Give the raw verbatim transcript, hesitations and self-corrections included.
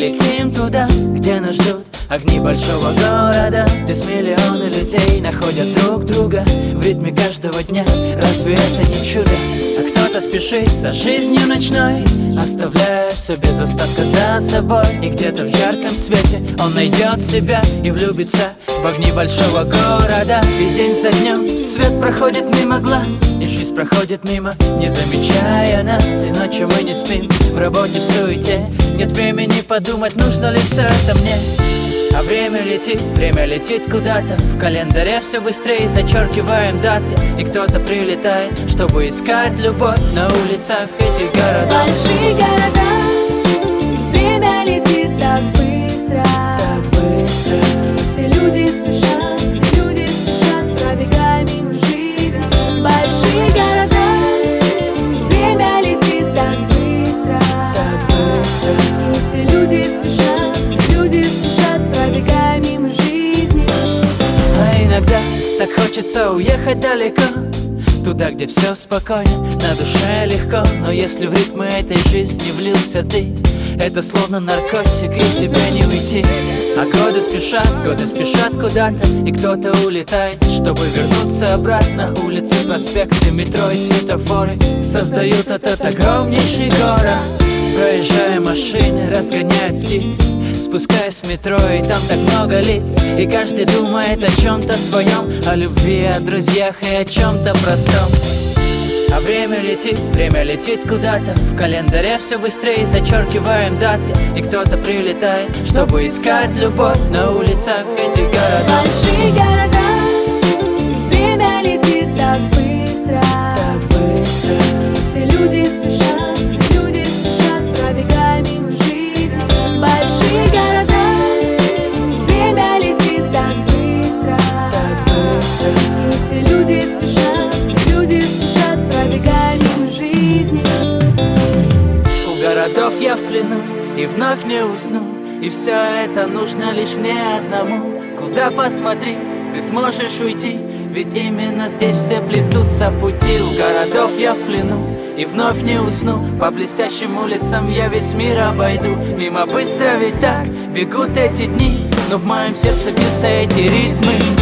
летим туда, где нас ждут огни большого города. Здесь миллионы людей находят друг друга в ритме каждого дня. Разве это не чудо? А кто-то спешит за жизнью ночной, оставляя все без остатка за собой. И где-то в ярком свете он найдет себя и влюбится в огни большого города. Ведь день за днем свет проходит мимо глаз, и жизнь проходит мимо, не замечая нас. И ночью мы не спим, в работе, в суете, нет времени подумать, нужно ли все это мне. А время летит, время летит куда-то. В календаре все быстрее зачеркиваем даты. И кто-то прилетает, чтобы искать любовь на улицах этих городов. Большие города, время летит так быстро, так быстро. И все люди спешат, все люди спешат, пробегая мимо жизни. Большие города, время летит так быстро, так быстро. И все люди спешат, все люди спешат, пробегая мимо жизни. А иногда так хочется уехать далеко, туда, где все спокойно, на душе легко. Но если в ритмы этой жизни влился ты, это словно наркотик, и тебе не уйти. А годы спешат, годы спешат куда-то, и кто-то улетает, чтобы вернуться обратно. Улицы, проспекты, метро и светофоры создают этот огромнейший город. Проезжая машины, разгоняют птиц, спускаясь в метро, и там так много лиц. И каждый думает о чем-то своем, о любви, о друзьях и о чем-то простом. А время летит, время летит куда-то. В календаре все быстрее зачеркиваем даты. И кто-то прилетает, чтобы искать любовь на улицах этих городов. Большие города, время летит так быстро, так быстро. И все люди спешат, все люди спешат, пробегая мимо жизни. Большие города, время летит так быстро, так быстро. И все люди спешат, все люди спешат, пробегая мимо жизни. У городов я в плену и вновь не усну, и все это нужно лишь мне одному. Куда посмотри, ты сможешь уйти, ведь именно здесь все плетутся пути. У городов я в плену и вновь не усну, по блестящим улицам я весь мир обойду. Мимо быстро ведь так бегут эти дни, но в моем сердце бьются эти ритмы.